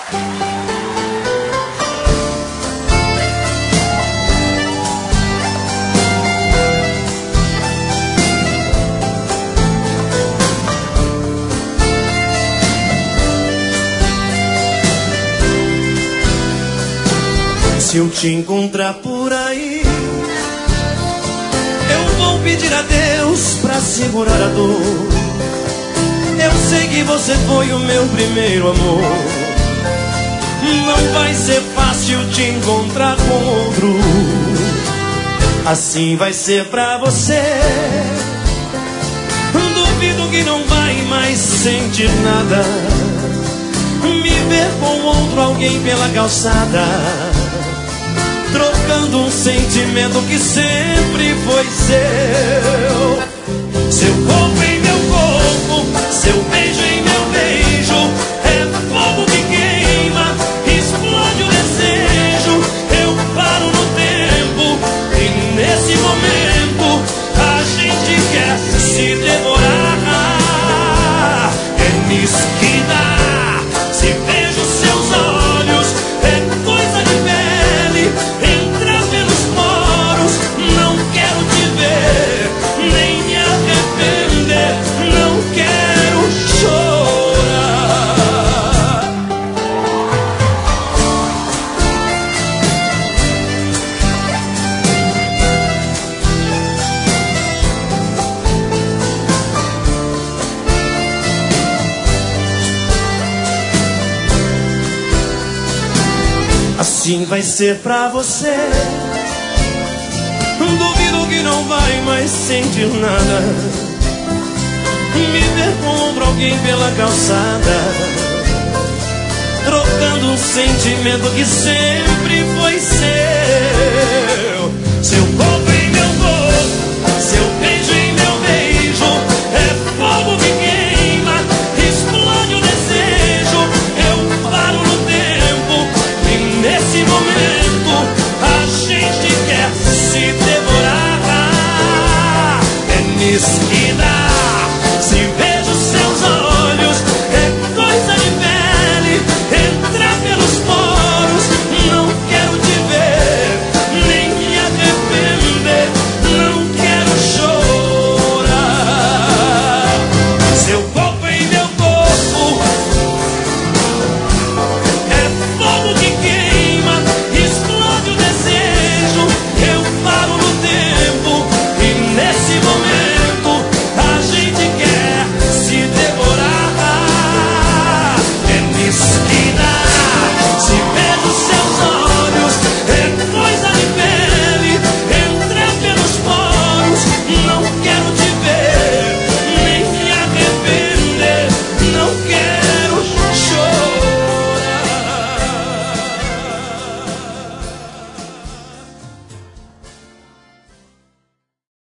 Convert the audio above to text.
Se eu te encontrar por aí, eu vou pedir a Deus pra segurar a dor. Eu sei que você foi o meu primeiro amor. Não vai ser fácil te encontrar com outro. Assim vai ser pra você. Duvido que não vai mais sentir nada. Me ver com outro alguém pela calçada, trocando um sentimento que sempre foi seu. Seu corpo em meu corpo, seu beijo em meu beijo, é fogo que queima, explode o desejo. Eu paro no tempo e nesse momento a gente quer se devorar. É mesquina, se vejo seus olhos, é coisa de pele, entra pelos poros. Não quero te ver, nem me arrepender, não quero chorar. Assim vai ser pra você. Duvido que não vai mais sentir nada. Me ver com outro alguém pela calçada, trocando um sentimento que sempre foi seu.